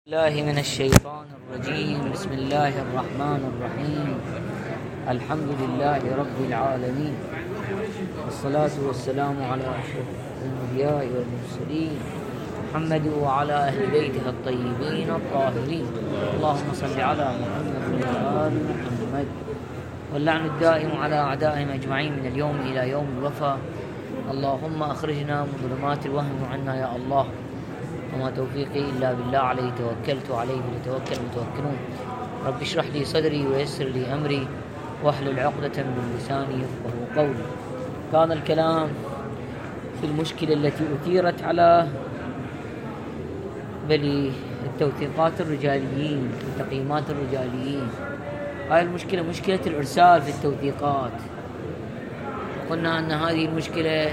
الله من الشيطان الرجيم. بسم الله الرحمن الرحيم. الحمد لله رب العالمين، والصلاة والسلام على أشرف الأنبياء والمرسلين محمد وعلى أهل بيته الطيبين الطاهرين. اللهم صل على محمد وعلى آل محمد، واللعن الدائم على أعدائهم أجمعين من اليوم إلى يوم الوفاة. اللهم أخرجنا من ظلمات الوهم عنا يا الله، وما توفيقي إلا بالله، عليه توكلت وعليه فليتوكل المتوكلون. رب اشرح لي صدري ويسر لي أمري واحلل عقدة من لساني يفقهوا قولي. كان الكلام في المشكلة التي أثيرت على التوثيقات الرجاليين، التقييمات الرجاليين. هاي المشكلة مشكلة الإرسال في التوثيقات. قلنا أن هذه المشكلة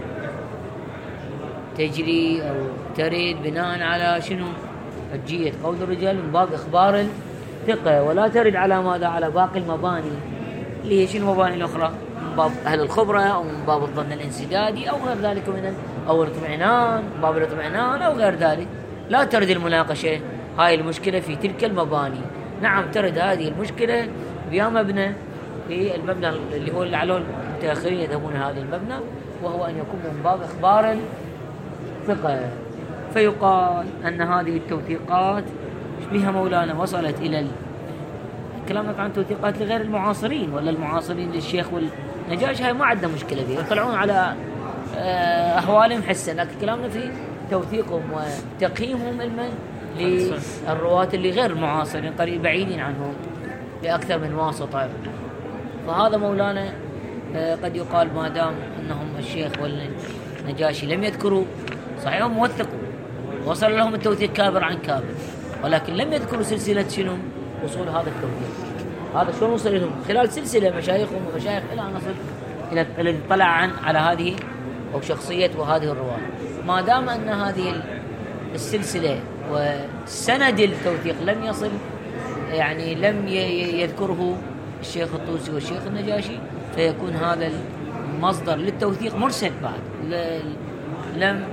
تجري أو ترد بناء على شنو؟ حجية قول الرجال من باب إخبار الثقة، ولا ترد على ماذا؟ على باقي المباني اللي هي شنو المباني الأخرى؟ من باب أهل الخبرة أو من باب الظن الانسدادي أو غير ذلك أو الاطمئنان، باب الاطمئنان أو غير ذلك. لا ترد المناقشة هاي المشكلة في تلك المباني. نعم ترد هذه المشكلة بها مبنى، في المبنى اللي هو على المتأخرين يذهبون هذا المبنى، وهو أن يكون من باب إخبار ثقة. فيقال أن هذه التوثيقات بها مولانا وصلت إلى كلامك عن توثيقات لغير المعاصرين ولا المعاصرين للشيخ والنجاشي، هاي ما عندنا مشكلة فيها، يطلعون على أحوالهم حسن. لكن كلامنا في توثيقهم وتقييمهم للرواة اللي غير المعاصرين، قريب بعيدين عنهم بأكثر من واسطة. فهذا مولانا قد يقال ما دام أنهم الشيخ والنجاشي لم يذكروا، صحيح هم موثقوا وصل لهم التوثيق كابر عن كابر، ولكن لم يذكروا سلسلة شنو وصول هذا التوثيق. هذا شلون وصل لهم؟ خلال سلسلة مشايخهم ومشايخ إلى أن نصل إلى الذي طلع على هذه أو شخصية وهذه الرواة. ما دام أن هذه السلسلة وسند التوثيق لم يصل، يعني لم يذكره الشيخ الطوسي والشيخ النجاشي، فيكون هذا المصدر للتوثيق مرسل بعد. لم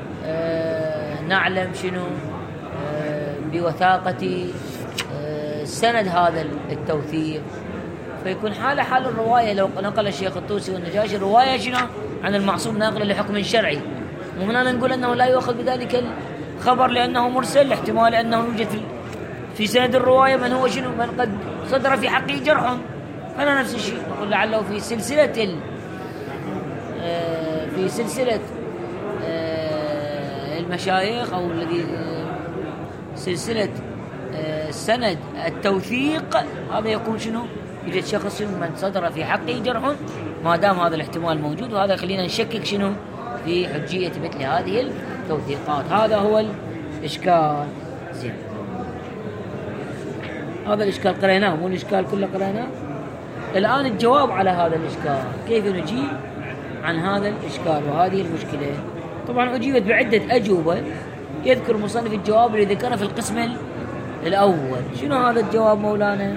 نعلم شنو بوثاقة سند هذا التوثيق، فيكون حال الرواية. لو نقل الشيخ الطوسي والنجاشي الرواية شنو عن المعصوم ناقلا لحكم شرعي، ومن هنا نقول أنه لا يؤخذ بذلك الخبر لأنه مرسل، احتمال أنه يوجد في سند الرواية من هو شنو من قد صدر في حقه جرح، فلا نفس الشيء. نقول لعله في سلسلة المشايخ أو الذي سلسلة سند التوثيق، هذا يكون شنو يوجد شخص من صدر في حقه جرح. ما دام هذا الاحتمال موجود، وهذا يخلينا نشكك شنو في حجية مثل هذه التوثيقات. هذا هو الإشكال. زين، هذا الإشكال قرأناه، مو الإشكال كله قرأناه. الآن الجواب على هذا الإشكال، كيف نجيب عن هذا الإشكال وهذه المشكلة. طبعا أجيبت بعدة أجوبة. يذكر مصنف الجواب اللي ذكره في القسم الأول. شنو هذا الجواب مولانا؟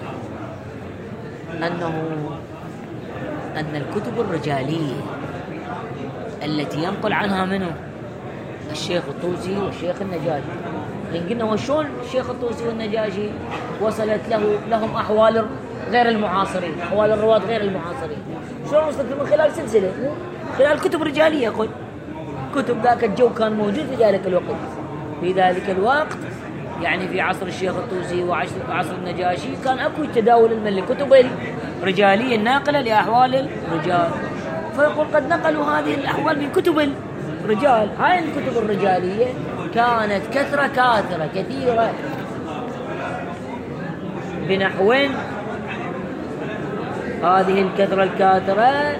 أن الكتب الرجالية التي ينقل عنها منه الشيخ الطوسي والشيخ النجاشي، قلنا وشون الشيخ الطوسي والنجاشي وصلت لهم أحوال غير المعاصرين، أحوال الرواة غير المعاصرين، شلون وصلت من خلال سلسلة، خلال كتب رجالية. قل كتب ذاك الجو كان موجود في ذلك الوقت، في ذلك الوقت يعني في عصر الشيخ الطوسي وعصر النجاشي كان أكو تداول لكتب الرجالية الناقلة لأحوال الرجال. فيقول قد نقلوا هذه الأحوال من كتب الرجال. هاي الكتب الرجالية كانت كثيرة بنحو هذه الكثرة الكاثرة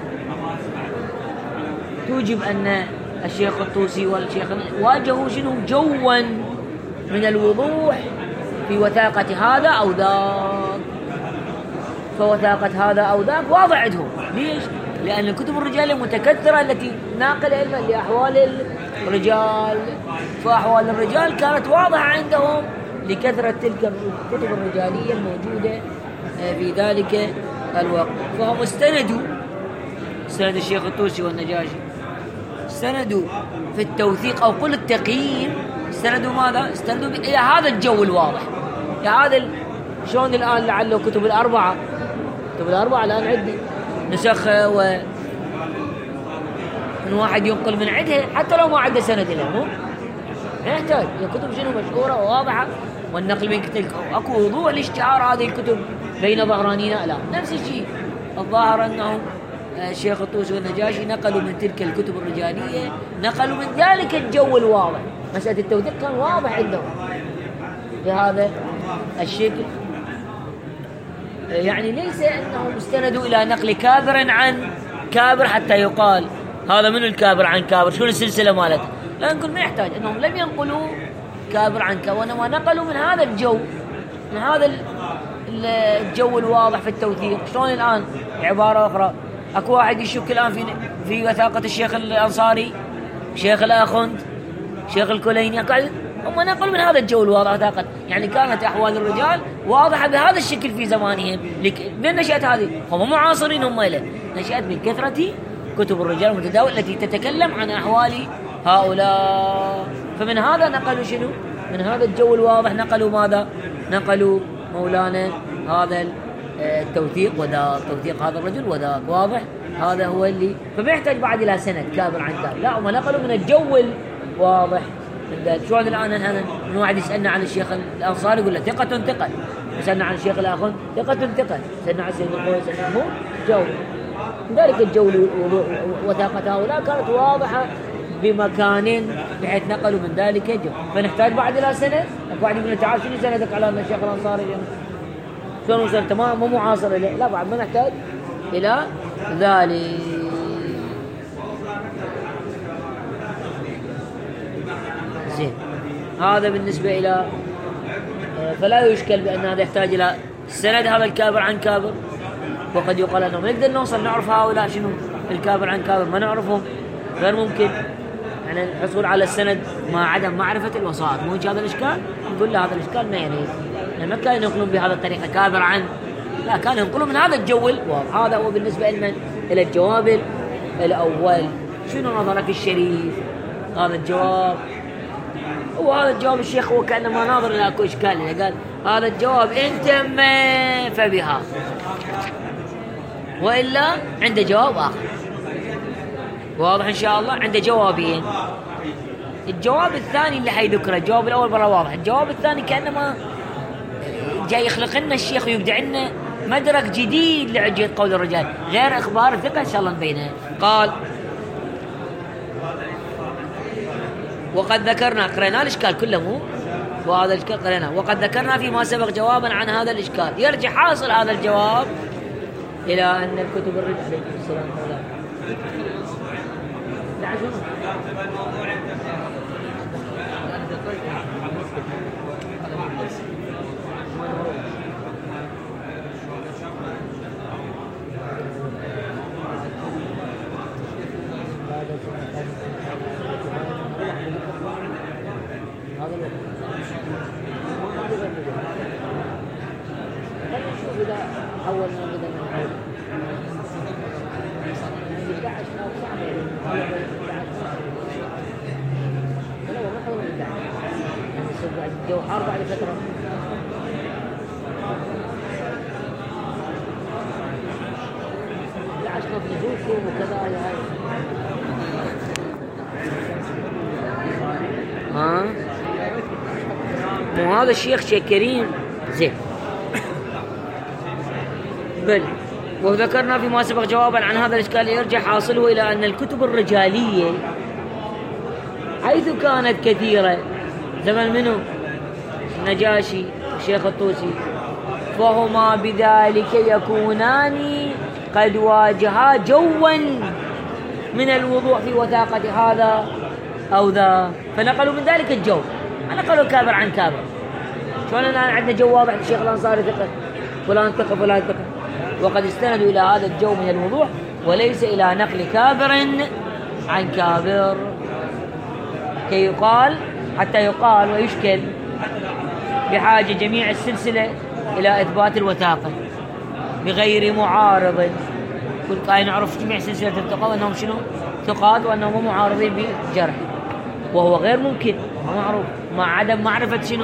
توجب أن الشيخ الطوسي والشيخ واجهوا شنو جوا من الوضوح في وثاقة هذا أو ذاك. فوثاقة هذا أو ذاك واضح عندهم. ليش؟ لأن الكتب الرجالية متكثرة التي ناقلة علما لأحوال الرجال، فأحوال الرجال كانت واضحة عندهم لكثرة تلك الكتب الرجالية الموجودة في ذلك الوقت. فهم استندوا سند الشيخ الطوسي والنجاشي، استندوا في التوثيق أو قل التقييم، استندوا ماذا؟ استندوا إلى هذا الجو الواضح، هذا شلون الآن لعله كتب الأربعة الآن عندي نسخة من واحد ينقل من عندها حتى لو ما عنده سند لها، مو يحتاج كتب شنو مشهورة وواضحة، والنقل من تلك اكو وضوح لاشتهار هذه الكتب بين ظهرانينا. لا نفس الشيء الظاهر انه الشيخ الطوسي والنجاشي نقلوا من تلك الكتب الرجالية، نقلوا من ذلك الجو الواضح، مسألة التوثيق كان واضح عندهم بهذا الشكل. يعني ليس أنهم استندوا إلى نقل كابر عن كابر حتى يقال هذا من الكابر عن كابر شو السلسلة مالته، لا نقول ما يحتاج، أنهم لم ينقلوا كابر عن كابر، وإنما نقلوا من هذا الجو، من هذا الجو الواضح في التوثيق. شلون الآن عبارة أخرى أكو واحد يشك الآن في وثاقة الشيخ الأنصاري، شيخ الآخوند، شيخ الكليني، هم نقلوا من هذا الجو الواضح وثاقة. يعني كانت أحوال الرجال واضحة بهذا الشكل في زمانهم. من نشأت هذه؟ هم معاصرين، هم له نشأت من كثرة كتب الرجال المتداولة التي تتكلم عن أحوال هؤلاء. فمن هذا نقلوا شنو؟ من هذا الجو الواضح نقلوا ماذا؟ نقلوا مولانا هذا التوثيق وذاك، توثيق هذا الرجل وذاك واضح، هذا هو اللي فما يحتاج بعد إلى سند كابر عن كابر، لا هم نقلوا من الجو الواضح من ذلك. شلون الآن من واحد يسألنا عن الشيخ الأنصاري يقول له ثقة، يسألنا عن الشيخ الآخر ثقة، يسألنا عن سيد القوي مو جو. ذلك الجو وثاقة هؤلاء كانت واضحة بمكان بحيث نقلوا من ذلك الجو. فنحتاج بعد إلى سند. واحد يقول تعال شنو سندك على أن الشيخ الأنصاري شلون وصل تمام مو معاصر له؟ لا بعد ما نحتاج إلى ذلك. زين هذا بالنسبة إلى فلا يشكل بأن هذا يحتاج إلى السند هذا الكابر عن كابر. وقد يقال أنه نقدر نوصل نعرف هؤلاء شنو الكابر عن كابر، ما نعرفهم غير ممكن. يعني الحصول على السند مع عدم معرفة الوسائط، مو هذا الإشكال. نقول له هذا الإشكال ما يريد، يعني ما كانوا ينقلون بهذا الطريقة كابر عن، لا كانوا ينقلون من هذا الجو الواضح. هذا هو بالنسبة لنا إلى الجواب الأول. شنو نظرك الشريف؟ هذا الجواب هو هذا الجواب الشيخ هو كأنما ناظر إلى أكو إشكال، قال هذا الجواب إن تم فبها، وإلا عنده جواب آخر واضح إن شاء الله. عنده جوابين، الجواب الثاني اللي حيذكره، الجواب الأول برا واضح، الجواب الثاني كأنما جاي يخلق لنا الشيخ ويبدع لنا مدرك جديد لعجية قول الرجال غير إخبار الثقة. إن شاء الله نبينه. قال وقد ذكرنا، قرينا الإشكال كله مو وهذا الإشكال قريناه، وقد ذكرنا فيما سبق جوابا عن هذا الإشكال. يرجع حاصل هذا الجواب إلى أن الكتب الرجال عليكم السلام الجو حار بعد فترة. لا عشان نزولكم وكذا هاي مو هذا الشيخ شيخ كريم. زين بل وذكرنا فيما سبق جوابا عن هذا الإشكال يرجع حاصله إلى أن الكتب الرجالية حيث كانت كثيرة زمن منه النجاشي والشيخ الطوسي، فهما بذلك يكونان قد واجها جوا من الوضوح في وثاقة هذا أو ذا، فنقلوا من ذلك الجو، ما نقلوا كابر عن كابر. شلون الآن عندنا جو واضح الشيخ الأنصاري ثقة فلان ثقة فلان ثقة، وقد استندوا إلى هذا الجو من الوضوح وليس إلى نقل كابر عن كابر، كي يقال حتى يقال ويشكل بحاجة جميع السلسلة إلى إثبات الوثاقة بغير معارض. كل قاعد نعرف جميع سلسلة الثقة وأنهم شنو ثقات وأنهم معارضين بجرح، وهو غير ممكن ما معروف، مع عدم معرفة شنو؟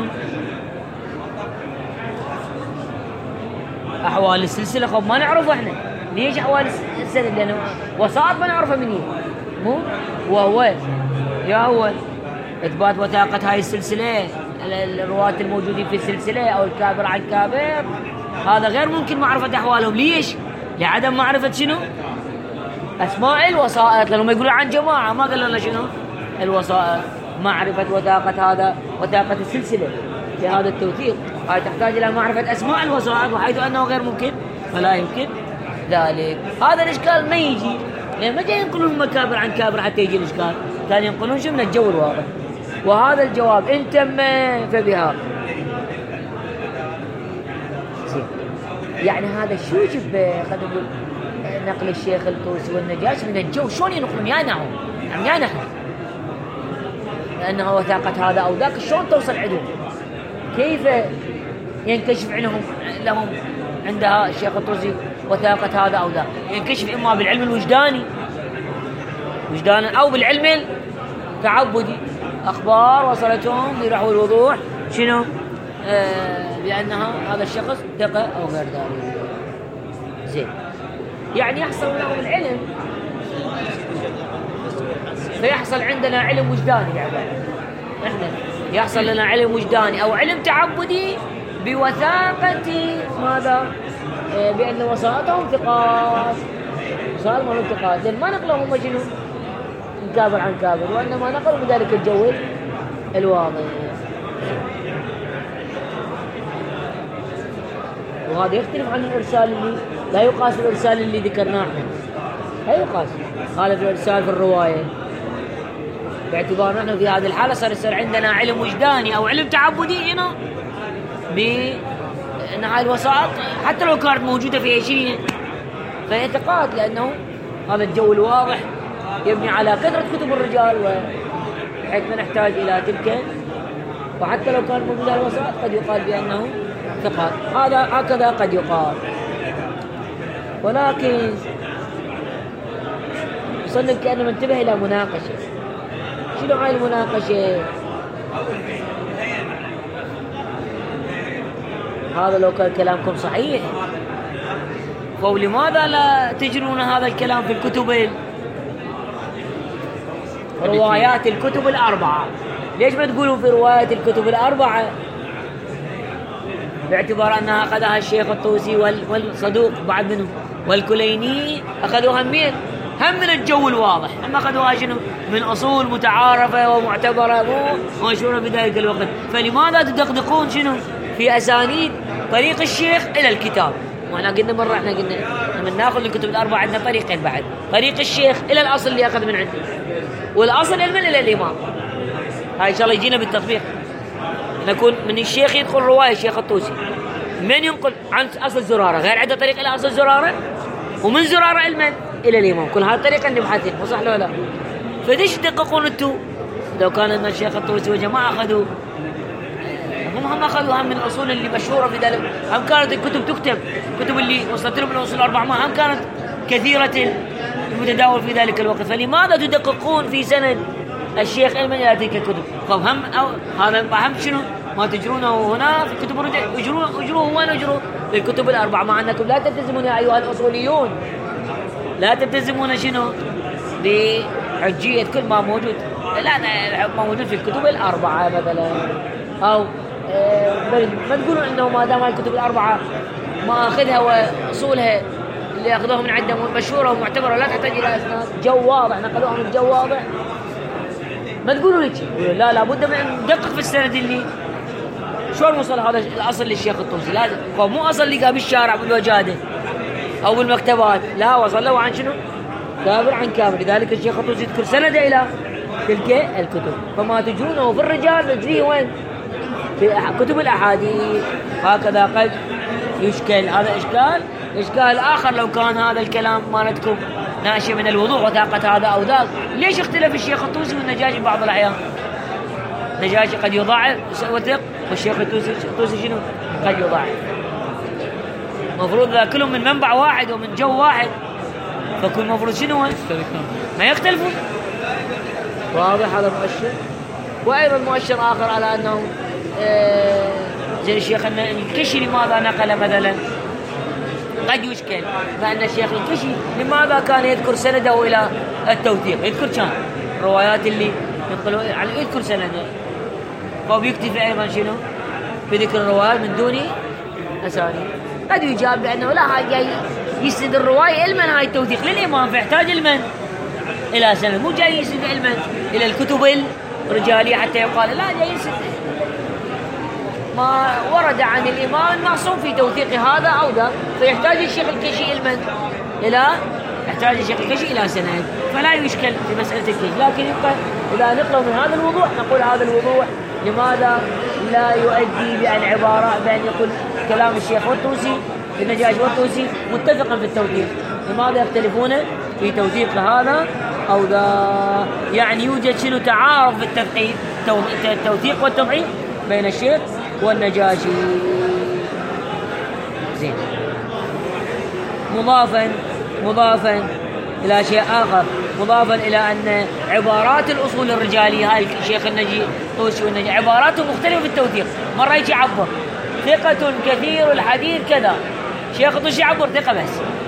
أحوال السلسلة. خب ما نعرف احنا ليش أحوال السلسلة؟ لأنه وسائط ما نعرفها منين، مو وهو يا هو إثبات وثاقة هاي السلسلة، الرواة الموجودين في السلسلة أو الكابر عن الكابر، هذا غير ممكن معرفة أحوالهم. ليش؟ لعدم معرفة شنو؟ أسماء الوسائط، لأنهم يقولون عن جماعة ما قالوا لنا شنو؟ الوسائط. معرفة وثاقة هذا وثاقة السلسلة في هذا التوثيق هاي تحتاج إلى معرفة أسماء الوسائط، وحيث أنه غير ممكن فلا يمكن ذلك. هذا الإشكال ما يجي، لأن ما جاي ينقلون مكابر عن كابر حتى يجي الإشكال، كان ينقلون شو من الجو الواضح. وهذا الجواب إن تم فبها. يعني هذا شو يجب خلينا نقول نقل الشيخ الطوسي والنجاشي من الجو، شلون ينقلون يانهم يعني يا نحن، لأنه وثاقة هذا أو ذاك شلون توصل عندهم، كيف ينكشف لهم عندها الشيخ الطوسي وثاقة هذا أو ذاك؟ ينكشف إما بالعلم الوجداني وجدانا أو بالعلم التعبدي، أخبار وصلتهم برحو الوضوح شنو بأنها هذا الشخص ثقة أو غير ذلك. زين، يعني يحصل لهم العلم، فيحصل عندنا علم وجداني. يعني احنا يحصل لنا علم وجداني أو علم تعبدي بوثاقة ماذا؟ بأن وسائطهم ثقات، وسائط ما ثقات، لأن ما نقلهم هم شنو؟ كابر عن كابر، وإنما نقلوا بذلك الجو الواضح. وهذا يختلف عن الإرسال اللي لا يقاس الإرسال اللي ذكرناه احنا، لا يقاس. خالف الإرسال في الرواية، باعتبار نحن في هذه الحالة صار عندنا علم وجداني أو علم تعبدي هنا بأن هاي الوسائط حتى لو كانت موجودة في عشرين فهي ثقات، لأنه هذا الجو الواضح يبني على كثرة كتب الرجال، وحيث ما نحتاج إلى تلك، وحتى لو كان موجودة الوسائط قد يقال بأنه ثقات. هكذا قد يقال. ولكن صنف كأنه منتبه إلى مناقشة. شنو هاي المناقشة؟ هذا لو كان كلامكم صحيح، فلماذا لا تجرون هذا الكلام في الكتب روايات الكتب الأربعة؟ ليش ما تقولوا في روايات الكتب الأربعة؟ باعتبار أنها أخذها الشيخ الطوسي والصدوق بعد منه والكليني، أخذوها هم من الجو الواضح، هم أخذوها شنو؟ من أصول متعارفة ومعتبرة ومشهورة في ذلك الوقت. فلماذا تدقدقون شنو؟ في أسانيد طريق الشيخ إلى الكتاب. وإحنا قلنا مرة، إحنا قلنا من ناخذ الكتب الأربعة عندنا طريقين بعد، طريق الشيخ إلى الأصل اللي أخذ من عنده، والأصل إلى الإمام. هاي إن شاء الله يجينا بالتطبيق، نكون من الشيخ يدخل رواية الشيخ الطوسي، من ينقل عن أصل زرارة غير عنده طريق إلى أصل زرارة، ومن زرارة إلى الإمام. كل هذه الطريقة نبحثين، مو صح ولا لا؟ فديش تدققون انتو لو كان ان الشيخ الطوسي وجماعة أخذوا هم أخذوا هم من الأصول اللي مشهورة في ذلك، هم كانت الكتب تكتب، كتب اللي وصلت لهم من الأصول الأربعة هم كانت كثيرة المتداول في ذلك الوقت. فلماذا تدققون في سند الشيخ علما إلى تلك الكتب؟ فهم هذا أهم شنو ما تجرونه هنا في كتب الرجال، اجروه وين اجروه في الكتب الأربعة، مع أنكم لا تلتزمون يا أيها الأصوليون، لا تلتزمون شنو بحجية كل ما موجود، لا ما موجود في الكتب الأربعة مثلا، أو ما تقولون إنه ما دام الكتب الأربعة ما أخذها وأصولها اللي أخذوها من عندهم مشهورة ومعتبرة لا تحتاج إلى أسناد، جو واضح نقلوها من جو واضح. ما تقولوا لك لا لابد من ندقق في السند اللي شلون وصل هذا الأصل للشيخ الطوسي، لازم مو أصل لقاه بالشارع بالوجادة أو بالمكتبات، لا وصل له عن شنو؟ كابر عن كابر. لذلك الشيخ الطوسي يذكر سند إلى تلك الكتب. فما تجرونه في الرجال نجريه وين؟ في كتب الأحاديث. هكذا قد يشكل هذا إشكال آخر. لو كان هذا الكلام مالتكم ناشئ من الوضوح وثاقة هذا أو ذاك، ليش اختلف الشيخ الطوسي والنجاشي بعض الأحيان؟ النجاشي قد يضاعف وثق، والشيخ الطوسي شنو؟ قد يضاعف. مفروض ذا كلهم من منبع واحد ومن جو واحد، فكل مفروض شنو ما يختلفون. واضح هذا مؤشر. وأيضا مؤشر آخر على أنه زي الشيخ أن الكشي لماذا نقل مثلا قد يشكل، فأن الشيخ الكشي لماذا كان يذكر سنده إلى التوثيق، يذكر كان الروايات اللي ينقلوا يذكر سنده، فبيكتفي أيضا شنو في ذكر الروايات من دون أسانيد. قد يجاب بأنه لا، هاي جاي يسند الرواية علما هاي التوثيق للإمام، فيحتاج علما إلى سند، مو جاي يسند علما إلى الكتب الرجالية حتى يقال لا، جاي يسند ما ورد عن الإمام المعصوم في توثيق هذا أو ذا، فيحتاج الشيخ الكشي علما يحتاج الشيخ الكشي إلى سند، فلا يشكل في مسألة الكشي. لكن إذا نقرأ من هذا الوضوح نقول هذا الوضوح لماذا لا يؤدي بأن يكون كلام الشيخ والطوسي النجاشي والطوسي متفقا في التوثيق، لماذا يختلفون في توثيق هذا أو ذا؟ يعني يوجد شنو تعارض في التوثيق والتضعيف بين الشيخ والنجاشي. زين. مضافا إلى شيء آخر، مضافا إلى أن عبارات الأصول الرجالية هاي الشيخ النجي طوسي والنجي عباراتهم مختلفة في التوثيق. مرة يجي يعبر ثقة كثير الحديث كذا، شيخ طوسي يعبر ثقة بس.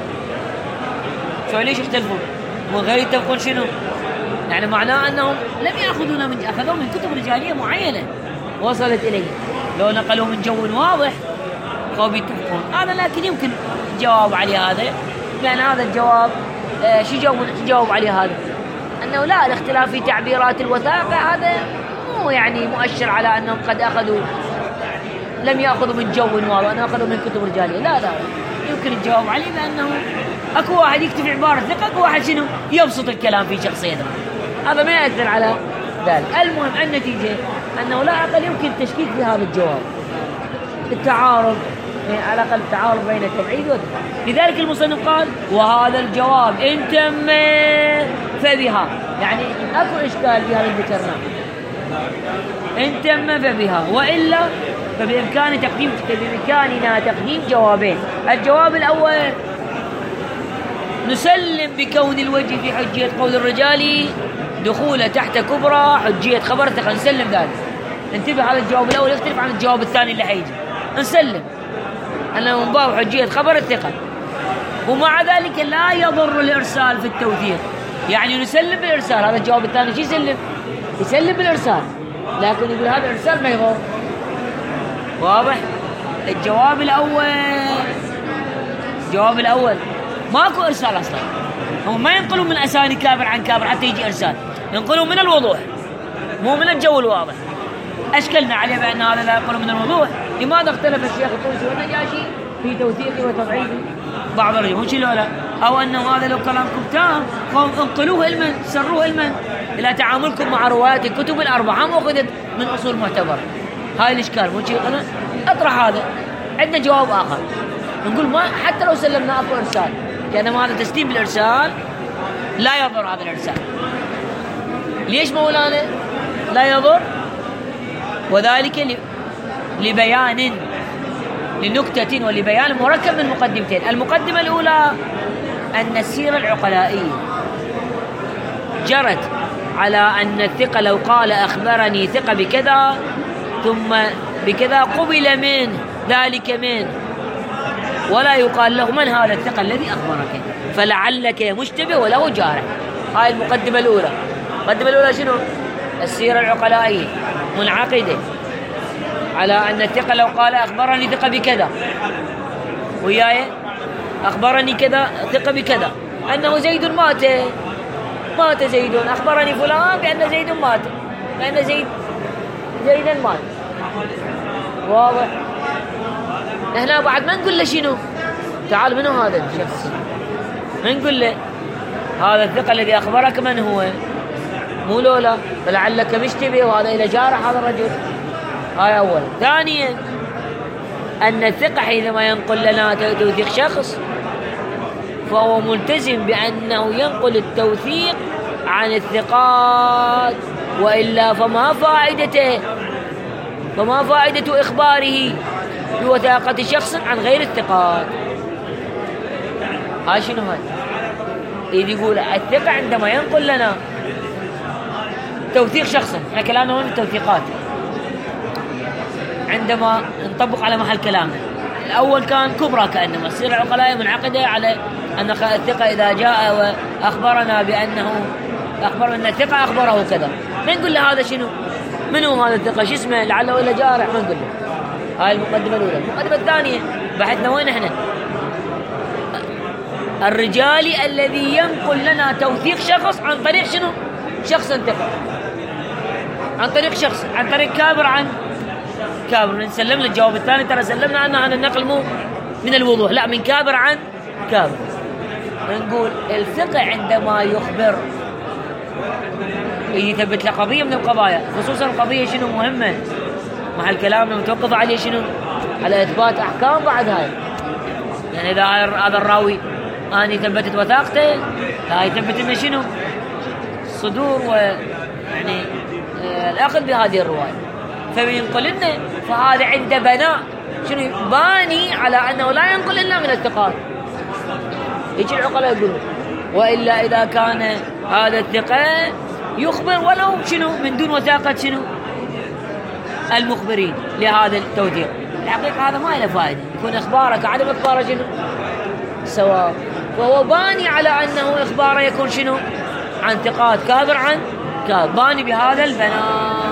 شو ليش يختلفون؟ من غير يتفقون شنو؟ يعني معناه أنهم لم أخذوا من كتب رجالية معينة وصلت إليه، لو نقلوا من جو واضح فهو بيتفقون هذا. لكن يمكن الجواب عليه هذا، لأن هذا الجواب شو جاوب عليه هذا؟ أنه لا، الاختلاف في تعبيرات الوثائق هذا مو يعني مؤشر على أنهم قد لم يأخذوا من جو واضح، أنهم أخذوا من كتب رجالية. لا يمكن الجواب عليه بأنه أكو واحد يكتب عبارة ثقة، أكو واحد شنو يبسط الكلام في شخصيته، هذا ما يأثر على ذلك. المهم النتيجة أنه لا أقل يمكن التشكيك في هذا الجواب، التعارض على الأقل التعارض بين التبعيد والتبعيد. لذلك المصنف قال وهذا الجواب إن تم فبها، يعني أكو إشكال في هذا ذكرناه، إن تم فبها، وإلا فبإمكاننا تقديم جوابين. الجواب الأول نسلم بكون الوجه في حجية قول الرجال دخول تحت كبرى حجية خبر ثقة، نسلم ذلك. انتبه، هذا الجواب الأول يختلف عن الجواب الثاني اللي حيجي. نسلم أنه من باب حجية خبر الثقة، ومع ذلك لا يضر الإرسال في التوثيق، يعني نسلم بالإرسال. هذا الجواب الثاني شو يسلم بالإرسال، لكن يقول هذا الإرسال ما يضر. واضح؟ الجواب الأول ماكو إرسال أصلا، هم ما ينقلوا من أساني كابر عن كابر حتى يجي إرسال، ينقلوا من الوضوح مو من الجو الواضح. أشكلنا عليه بأن هذا لا ينقلوا من الوضوح. لماذا اختلف الشيخ الطوسي والنجاشي في توثيقه وتضعيفه بعض الرجال؟ مو شيء ولا، أو أنه هذا لو كلامكم تام انقلوه علما، سروه علما إلى تعاملكم مع روايات الكتب الأربعة مأخذت من أصول معتبرة. هاي الإشكال مو شيء. أنا أطرح هذا، عندنا جواب آخر نقول ما حتى لو سلمنا أكو إرسال، لأن هذا تسليم بالإرسال لا يضر هذا الإرسال. ليش مولانا لا يضر؟ وذلك لبيان لنكتة ولبيان مركب من مقدمتين. المقدمة الأولى أن السيرة العقلائية جرت على أن الثقة لو قال أخبرني ثقة بكذا ثم بكذا قبل منه ذلك منه، ولا يقال له من هذا الثقة الذي أخبرك، فلعلك مشتبه وله جارح. هاي المقدمة الأولى. المقدمة الأولى شنو؟ السيرة العقلائية منعقدة على أن الثقة لو قال أخبرني ثقة بكذا، وياي أخبرني كذا ثقة بكذا أنه زيد مات زيد، أخبرني فلان بأن زيد مات، لأن زيدا مات. واضح؟ هنا بعد ما نقول له شنو؟ تعال منو هذا الشخص؟ ما نقول له هذا الثقة الذي أخبرك من هو؟ مو لولا فلعلك مشتبه وهذا إلى جارح هذا الرجل. هاي أول. ثانيا أن الثقة حينما ينقل لنا توثيق شخص فهو ملتزم بأنه ينقل التوثيق عن الثقات، وإلا فما فائدة إخباره بوثاقة شخص عن غير الثقات. هاي شنو هاي؟ إذ يقول الثقة عندما ينقل لنا توثيق شخصا. احنا كلامنا هون التوثيقات عندما نطبق على محل كلامنا. الأول كان كبرى، كأنما تصير العقلاء منعقدة على أن الثقة إذا جاء وأخبرنا بأنه أخبر أن الثقة أخبره كذا، ما نقول له هذا شنو؟ منو هذا الثقة؟ شو اسمه؟ لعله إلا جارح، ما نقول له. هاي المقدمة الأولى. المقدمة الثانية بحثنا وين احنا؟ الرجال الذي ينقل لنا توثيق شخص عن طريق شنو؟ شخص ثقة، عن طريق شخص، عن طريق كابر عن كابر. نسلم له الجواب الثاني، ترى سلمنا عنه عن النقل مو من الوضوح، لا من كابر عن كابر. نقول الثقة عندما يخبر يثبت له قضية من القضايا، خصوصا القضية شنو مهمة مع الكلام لما توقف عليه شنو؟ على إثبات أحكام بعد هاي. يعني إذا هذا الراوي أنا ثبتت وثاقته، لا يثبت إنه شنو؟ صدور ويعني الأخذ بهذه الرواية. فبينقل لنا، فهذا عنده بناء شنو؟ باني على أنه لا ينقل إلا من الثقات. يجي العقلاء يقولون وإلا إذا كان هذا الثقة يخبر ولو شنو من دون وثاقة شنو المخبرين لهذا التوثيق، الحقيقة هذا ما له فائدة، يكون إخبارك عدم إخباره شنو سواء، وهو باني على أنه إخباره يكون شنو عن ثقات كابر عن كابر، باني بهذا البناء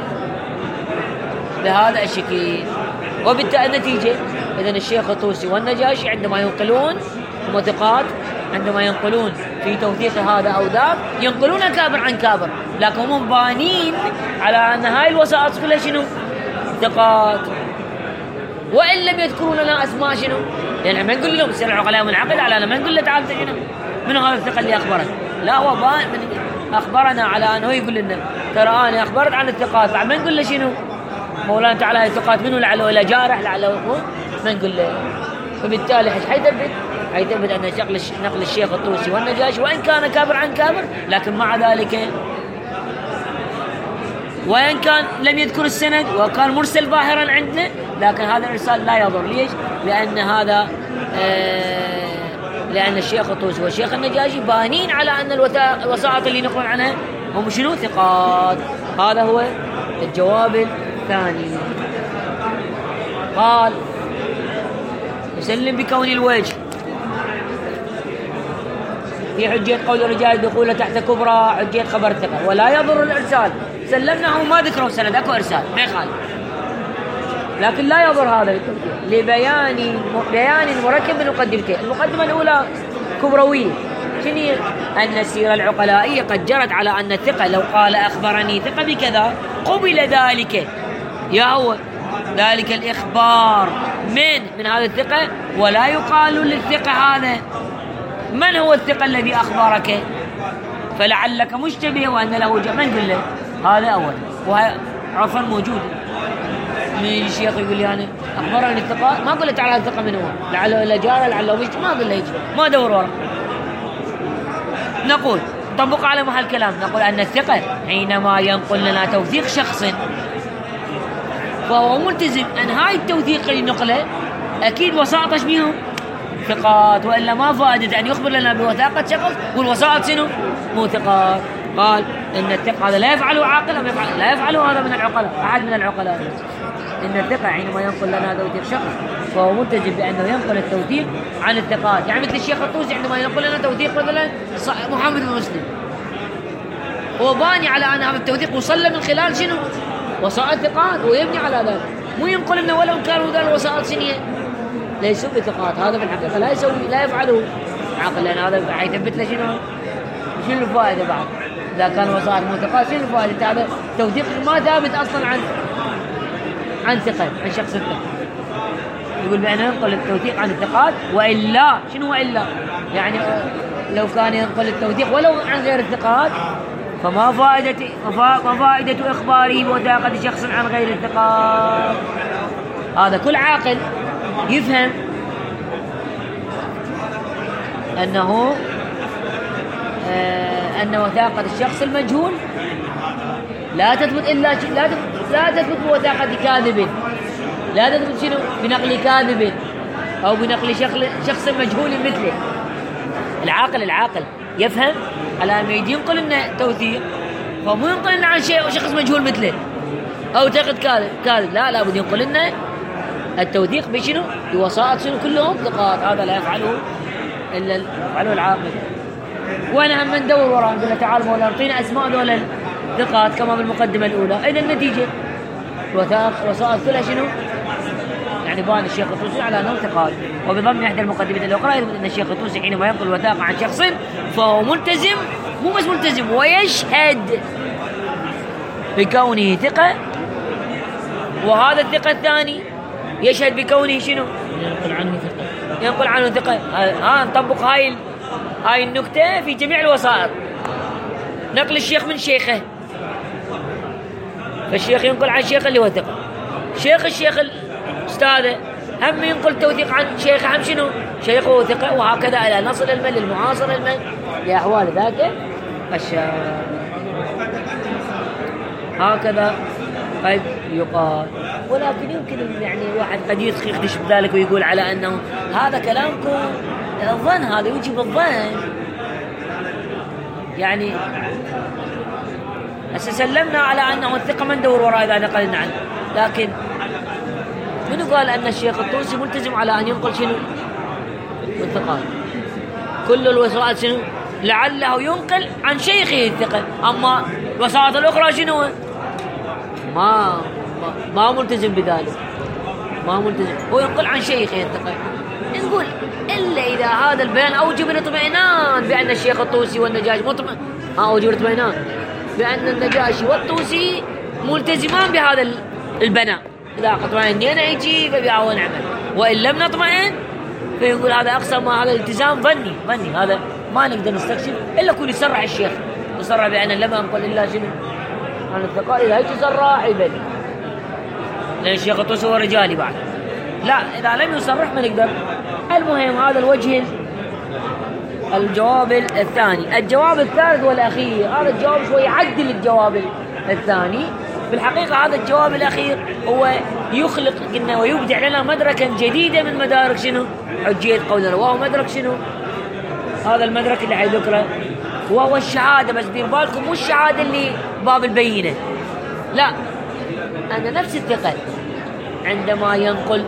بهذا الشكل. وبالتالي النتيجة إذن الشيخ الطوسي والنجاشي عندما ينقلون هم ثقات، عندما ينقلون في توثيق هذا أو ذاك ينقلون كابر عن كابر، لكن هم بانين على أن هاي الوسائط كلها شنو ثقات، وإن لم يذكرون لنا أسماء شنو، يعني ما نقول لهم سير العقلاء منعقد على أنا ما نقول له تعال شنو من هذا الثقة اللي أخبرك، لا هو أخبرنا على أنه يقول لنا ترى أنا أخبرت عن الثقات، بعد ما نقول له شنو مولانا تعالى هاي الثقات منه لعله إلى جارح لعله ما نقول له. فبالتالي حيثبت أن نقل الشيخ الطوسي والنجاشي وإن كان كابر عن كابر، لكن مع ذلك وإن كان لم يذكر السند وكان مرسل ظاهرا عندنا، لكن هذا الإرسال لا يضر. ليش؟ لأن الشيخ الطوسي والشيخ النجاشي بانين على أن الوسائط اللي نقول عنها هم شنو ثقات. هذا هو الجواب الثاني. قال يسلم بكون الوجه في حجية قول الرجال دخوله تحت كبرى حجية خبر ثقة ولا يضر الإرسال. سلمناه ما ذكروا سند، اكو إرسال ما يخالف، لكن لا يضر هذا لبيان مركب من المقدمتين. المقدمة الأولى كبروية، شنو أن السيرة العقلائية قد جرت على أن الثقة لو قال أخبرني ثقة بكذا قبل ذلك، يا هو ذلك الإخبار من هذا الثقة، ولا يقال للثقة هذا من هو الثقة الذي أخبرك فلعلك مشتبه وأن له من يقول له هذا أول. وهي عرفا موجود من الشيخ يقول لي أنا أخبرني الثقة، ما أقول له تعالى الثقة من هو لعله إلا جاره لعله مشتبه، ما أقول له يجي ما أدور ورا. نقول طبق على محل كلام، نقول أن الثقة حينما ينقل لنا توثيق شخص فهو ملتزم أن هاي التوثيق اللي نقله أكيد وساطش بيهم ثقات، وإلا ما فائدة أن يخبر لنا بوثاقة شخص والوسائط شنو مو ثقات. قال إن الثقة هذا لا يفعله عاقل، لا يفعله هذا من العقلاء أحد من العقلاء. إن الثقة حينما ينقل لنا توثيق شخص فهو ملتزم بأنه ينقل التوثيق عن الثقات. يعني مثل الشيخ الطوسي عندما ينقل لنا توثيق مثلا محمد بن مسلم، هو باني على أن هذا التوثيق وصل من خلال شنو وسائط ثقات، ويبني على ذلك، مو ينقل لنا ولو كانوا ذا الوسائط سنية ليسوا بثقات. هذا في الحقيقة لا يفعله عقل، لأن هذا حيثبت له شنو الفائدة بعد إذا كان وسائط مو ثقات، شنو الفائدة؟ هذا توثيق ما ثابت أصلا عن ثقة، عن شخص ثقة. يقول بأنه ينقل التوثيق عن الثقات، وإلا شنو وإلا؟ يعني لو كان ينقل التوثيق ولو عن غير الثقات فما فائدة إخباره بوثاقة شخص عن غير الثقات. هذا كل عاقل يفهم أنه أن وثاقة الشخص المجهول لا تثبت إلا لا تثبت بوثاقة كاذب، لا تثبت شنو بنقل كاذب أو بنقل شخص مجهول مثله. العاقل يفهم على أن يجي ينقل لنا توثيق فمو ينقل لنا عن شيء وشخص مجهول مثله أو تقد كاذب، لا بد ينقل لنا التوثيق بشنو؟ بوسائط شنو؟ كلهم ثقات. هذا لا يفعله إلا يفعله العاقل. وأنا هم ندور وراء نقول له تعال مولانا اعطينا أسماء دول الثقات كما بالمقدمة الأولى. إذا النتيجة وسائط كلها شنو؟ يعني بان الشيخ الطوسي على أنه ثقات. وبضمن إحدى المقدمات الأخرى يثبت أن الشيخ الطوسي حينما ينقل الوثاقة عن شخص فهو ملتزم، مو بس ملتزم، ويشهد بكونه ثقة. وهذا الثقة الثاني يشهد بكونه شنو؟ ينقل عنه ثقة. نطبق هاي النكتة في جميع الوسائط. نقل الشيخ من شيخه، فالشيخ ينقل عن شيخه اللي هو ثقة. الشيخ الأستاذ هم ينقل توثيق عن شيخه هم شنو؟ شيخه ثقة. وهكذا إلى نصل للمعاصر لأحوال ذاك الشيخ. هكذا قد يقال. ولكن يمكن يعني واحد قد يخدش بذلك ويقول على أنه هذا كلامكم الظن، هذا يجي بالظن. يعني سلمنا على أنه الثقة ما ندور وراء إذا نقلنا عنه، لكن من قال أن الشيخ الطوسي ملتزم على أن ينقل شنو؟ الثقات. كل الوسائط شنو؟ لعله ينقل عن شيخه الثقة. أما الوسائط الأخرى شنو؟ ما ملتزم بذلك، ما ملتزم. هو ينقل عن شيخه الثقة. نقول إلا إذا هذا البيان أوجب الاطمئنان بأن الشيخ الطوسي والنجاشي أوجب الاطمئنان بأن النجاشي والطوسي ملتزمان بهذا البناء. إذا اطمئنينا يجي فبيعون عمل، وإن لم نطمئن فيقول هذا أقصى ما هذا الالتزام ظني. هذا ما نقدر نستكشف إلا كل يسرع الشيخ، يسرع بأن لم أنقل إلا شنو عن الثقات. إذا هيك يسرع يبدي، لأن الشيخ الطوسي هو رجالي بعد. لا إذا لم يصرح ما نقدر. المهم هذا الوجه الجواب الثاني. الجواب الثالث والأخير، هذا الجواب شوي يعدل الجواب الثاني. في الحقيقة هذا الجواب الأخير هو يخلق قلنا ويبدع لنا مدركا جديدا من مدارك شنو؟ حجية قولنا. وهو مدرك شنو؟ هذا المدرك اللي حيذكره وهو الشهادة. بس دير بالكم مو الشهادة اللي باب البينة، لا، أن نفس الثقة عندما ينقل،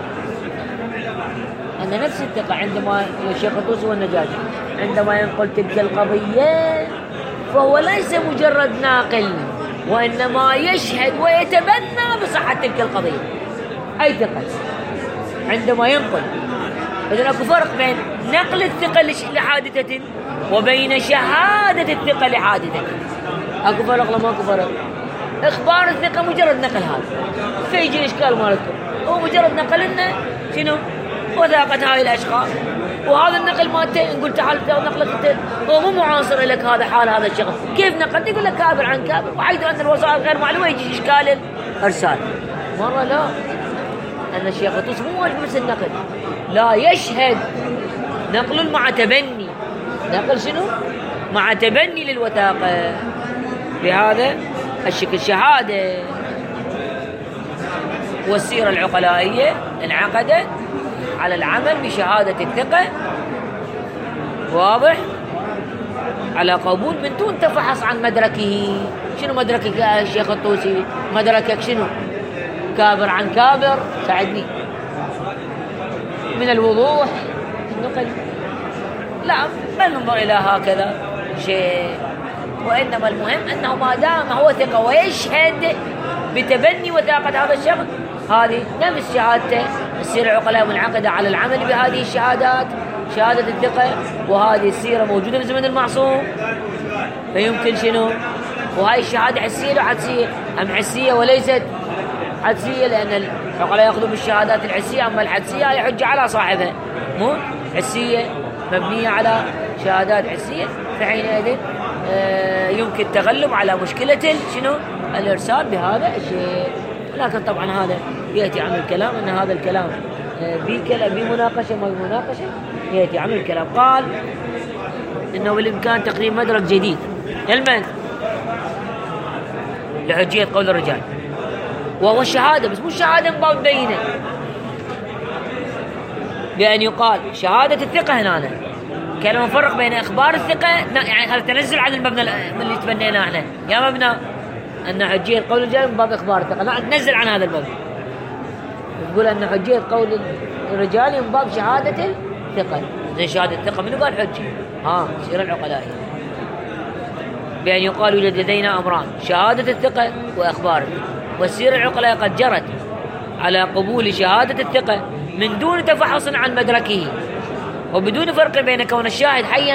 أن نفس الثقة عندما الشيخ الطوسي والنجاشي عندما ينقل تلك القضية فهو ليس مجرد ناقل، وإنما يشهد ويتبنى بصحة تلك القضية. أي ثقة عندما ينقل. إذن أكو فرق بين نقل الثقة لحادثة وبين شهادة الثقة لحادثة. أكو فرق لما أكو فرق. إخبار الثقة مجرد نقل، هذا فيجي الإشكال مالكم. هو مجرد نقل لنا شنو؟ وثاقة هاي الأشخاص. وهذا النقل مالته نقول تعال نقلك انت هو مو معاصر لك، هذا حال هذا الشخص. كيف نقلت؟ يقول لك كابر عن كابر، وحيث أن الوسائل غير معلومة يجي إشكال الإرسال. مرة لا، أن الشيخ الطوسي مو واجب بس النقل، لا، يشهد نقل مع تبني. نقل شنو؟ مع تبني للوثاقة بهذا الشكل. شهادة والسيرة العقلائية انعقدت على العمل بشهادة الثقة، واضح، على قبول من دون تفحص عن مدركه. شنو مدركك يا الشيخ الطوسي؟ مدركك شنو؟ كابر عن كابر، ساعدني من الوضوح النقل. لا، بل ننظر إلى هكذا شيء. وإنما المهم أنه ما دام هو ثقة ويشهد بتبني وثاقة هذا الشخص، هذه نفس شهادته. السيرة العقلاء منعقدة على العمل بهذه الشهادات، شهادة الثقة، وهذه السيرة موجودة في زمن المعصوم، فيمكن شنو؟ وهاي الشهادة حسية ولا حدسية؟ أم حسية وليست حدسية، لأن العقلاء يأخذوا بالشهادات الحسية، أما الحدسية هي حجة على صاحبها، مو حسية مبنية على شهادات حسية. فحينئذ يمكن التغلب على مشكلة شنو؟ الإرسال بهذا الشيء. لكن طبعا هذا يأتي عن الكلام أن هذا الكلام بمناقشة ما بمناقشة، يأتي عن الكلام. قال إنه بالإمكان تقديم مدرك جديد علما لحجية قول الرجال، وهو الشهادة، بس مو الشهادة باب بينة، بأن يقال شهادة الثقة هنا كلام نفرق بين إخبار الثقة، يعني هذا تنزل عن المبنى اللي تبنيناه احنا، يا مبنى أن حجية قول الرجال من باب إخبار الثقة، لا ننزل عن هذا المبنى، نقول أن حجية قول الرجال من باب شهادة الثقة. زي شهادة الثقة منو قال حجي؟ سير العقلاء، بأن يقال يوجد لدينا أمران: شهادة الثقة وإخبار. والسير العقلاء قد جرت على قبول شهادة الثقة من دون تفحص عن مدركه، وبدون فرق بين كون الشاهد حيا،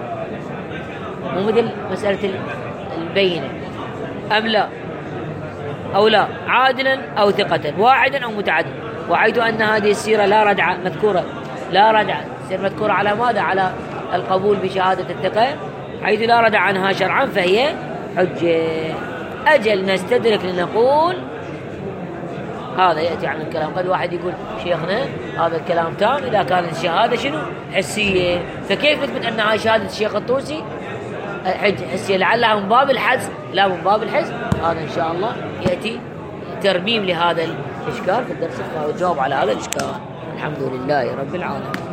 ومثل مسألة البينة أم لا أو لا، عادلا أو ثقة، واحدا أو متعددا. وحيث أن هذه السيرة لا ردع مذكورة، لا ردع سير مذكورة على ماذا؟ على القبول بشهادة الثقة، حيث لا ردع عنها شرعا فهي حجة. أجل نستدرك لنقول هذا يأتي عن الكلام. قد واحد يقول شيخنا هذا الكلام تام إذا كانت الشهادة شنو؟ حسية، فكيف نثبت أنها شهادة الشيخ الطوسي حسية؟ لعلها من باب الحدس لا من باب الحس. هذا إن شاء الله يأتي ترميم لهذا الإشكال في الدرس الثاني، والجواب على هذا الإشكال. الحمد لله رب العالمين.